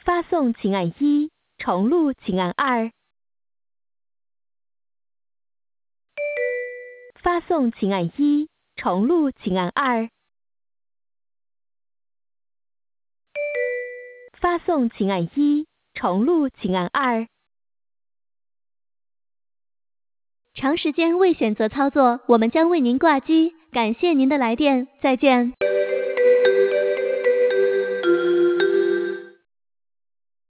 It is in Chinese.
发送请按1，重录请按2。发送请按1，重录请按2。发送请按1，重录请按2。长时间未选择操作，我们将为您挂机。感谢您的来电，再见。